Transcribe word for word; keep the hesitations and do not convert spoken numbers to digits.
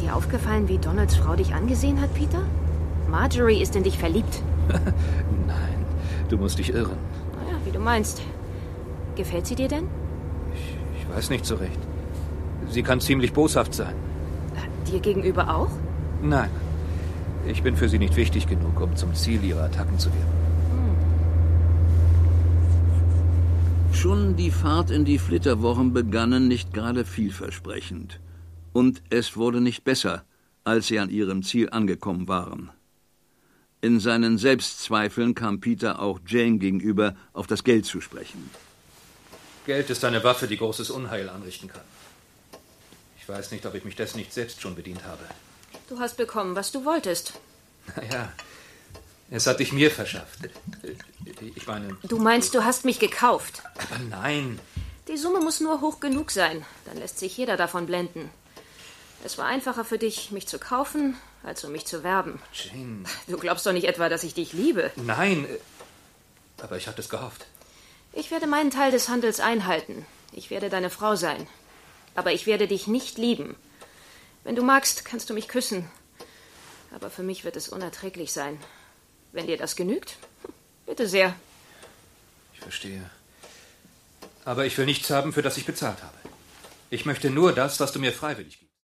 dir aufgefallen, wie Donalds Frau dich angesehen hat, Peter? Marjorie ist in dich verliebt. Nein, du musst dich irren. Naja, wie du meinst. Gefällt sie dir denn? Ich, ich weiß nicht so recht. Sie kann ziemlich boshaft sein. Dir gegenüber auch? Nein. Ich bin für sie nicht wichtig genug, um zum Ziel ihrer Attacken zu werden. Hm. Schon die Fahrt in die Flitterwochen begannen nicht gerade vielversprechend. Und es wurde nicht besser, als sie an ihrem Ziel angekommen waren. In seinen Selbstzweifeln kam Peter auch Jane gegenüber auf das Geld zu sprechen. Geld ist eine Waffe, die großes Unheil anrichten kann. Ich weiß nicht, ob ich mich dessen nicht selbst schon bedient habe. Du hast bekommen, was du wolltest. Naja, es hat dich mir verschafft. Ich meine... Du meinst, du hast mich gekauft? Aber nein. Die Summe muss nur hoch genug sein. Dann lässt sich jeder davon blenden. Es war einfacher für dich, mich zu kaufen, als um mich zu werben. Jane... Du glaubst doch nicht etwa, dass ich dich liebe? Nein, aber ich hatte es gehofft. Ich werde meinen Teil des Handels einhalten. Ich werde deine Frau sein. Aber ich werde dich nicht lieben. Wenn du magst, kannst du mich küssen. Aber für mich wird es unerträglich sein. Wenn dir das genügt, bitte sehr. Ich verstehe. Aber ich will nichts haben, für das ich bezahlt habe. Ich möchte nur das, was du mir freiwillig gibst.